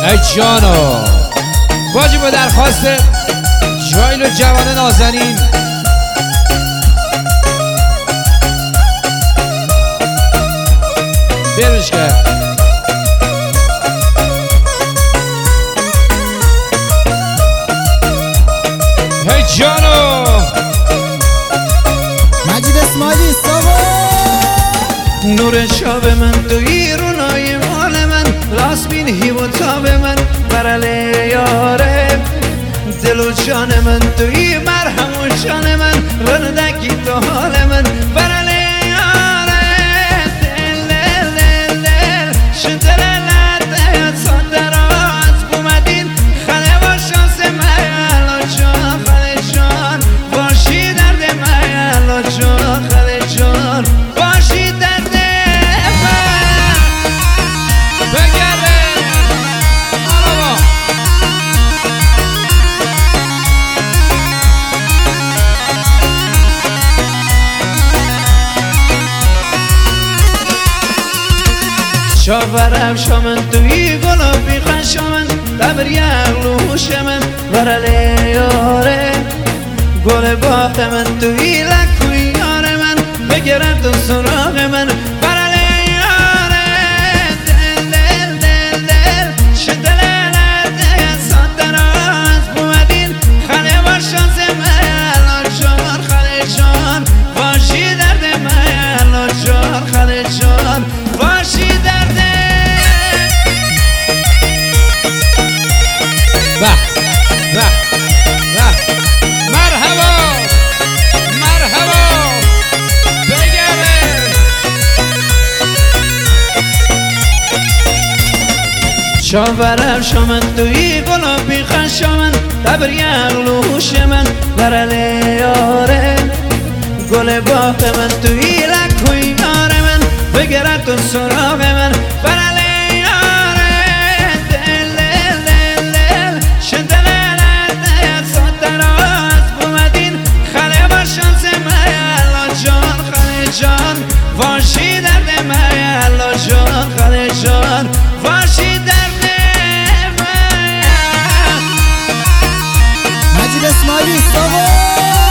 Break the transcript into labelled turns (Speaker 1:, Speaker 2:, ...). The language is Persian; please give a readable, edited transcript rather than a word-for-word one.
Speaker 1: ای جانو واجب و درخواست جایل و جوان نازنین برش کرد ای جانو
Speaker 2: مجید اسماعیلی سوا
Speaker 3: نور شاب من توی رونای مال من راست بینی و تاب من برله یاره دل و جان من توی مرهم و جان من رندگی تو حال من برله یاره دل دل دل دل شدل لده صدرات بومدین خله با شانس میالا جان خله جان باشی درد میالا جان خله جان باشی درد
Speaker 1: بگرده آقا
Speaker 3: شاورم شامن توی گلابی خشامن دبر یغلوش من ورله یاره گل باغ من توی لکوی یاره من بگرد تو سراغ من ورله یاره دل دل دل دل شدل لده صدرات بومدین خله با شانس میالا جان خله جان باشی درد میالا جان خله جان باشی درد
Speaker 1: به به به مرحبا مرحبا بگرده
Speaker 3: شاورم شامن توی گلابی خشامن دبر یغلوش من برله یاره گل باغ من توی لکوی یاره من بگرد تو سراغ من برله یاره دل دل دل دل شدل لده صدرات بومدین خله با شانس میالا جان خله جان واشی درد میالا جان خله جان واشی درد
Speaker 2: مجید اسماعیلی سوا